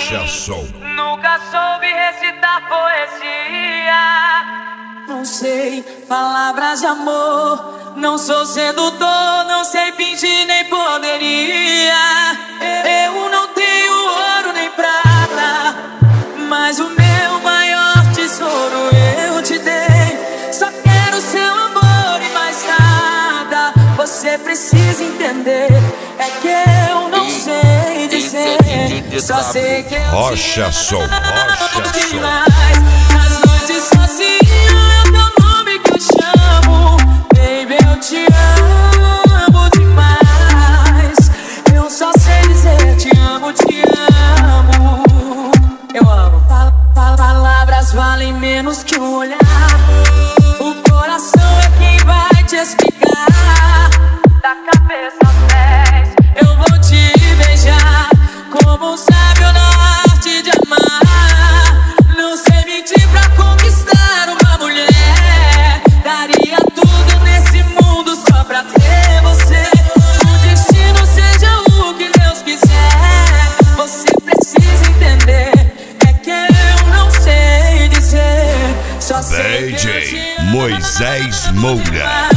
Rocha Som. Nunca soube recitar poesia. Não sei palavras de amor, não sou sedutor, não sei fingir nem poderia. Eu não tenho ouro nem prata, mas o meu maior tesouro eu te dei. Só quero seu amor e mais nada. Você precisa entender, é que eu não sei dizer. Só sei que eu Rocha Som, Rocha Som. Nas noites sozinho é o teu nome que eu chamo. Baby, eu te amo demais. Eu só sei dizer te amo, te amo. Eu amo. Palavras valem menos que um olhar. O coração é quem vai te explicar. Da cabeça aos pés eu vou te beijar, como um sábio na arte de amar. Não sei mentir pra conquistar uma mulher. Daria tudo nesse mundo só pra ter você. O destino seja o que Deus quiser. Você precisa entender, é que eu não sei dizer. Só sei que eu te amo DJ Moisés Moura.